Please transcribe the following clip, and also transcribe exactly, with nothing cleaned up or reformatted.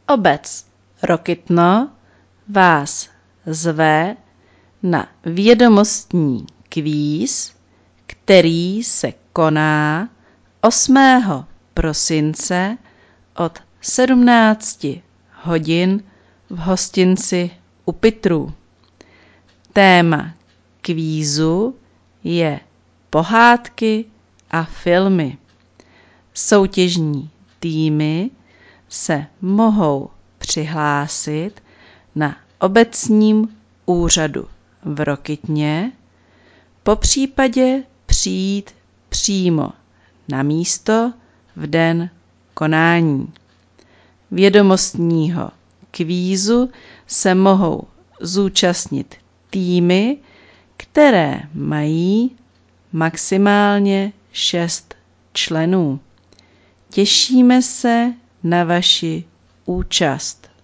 Obec Rokytno vás zve na vědomostní kvíz, který se koná osmého prosince od sedmnácti hodin v hostinci U Pitrů. Téma kvízu je pohádky a filmy. Soutěžní týmy se mohou přihlásit na obecním úřadu v Rokytně, popřípadě přijít přímo na místo v den konání. Vědomostního kvízu se mohou zúčastnit týmy, které mají maximálně šest členů. Těšíme se na vaši účast.